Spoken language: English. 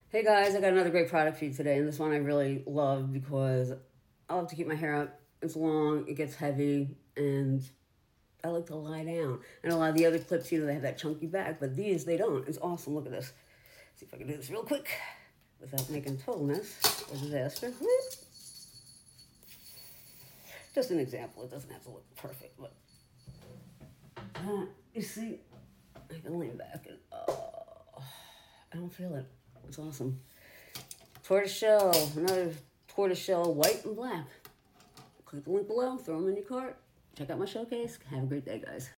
Hey guys, I got another great product for you today, and this one I really love because I love to keep my hair up. It's long, it gets heavy, and I like to lie down. And a lot of the other clips, they have that chunky back, but these, they don't. It's awesome. Look at this. See if I can do this real quick without making total mess or disaster. Just an example. It doesn't have to look perfect, but you see, I can lean back and I don't feel it. It's awesome. Tortoiseshell, another tortoiseshell, white and black. Click the link below, throw them in your cart. Check out my showcase. Have a great day, guys.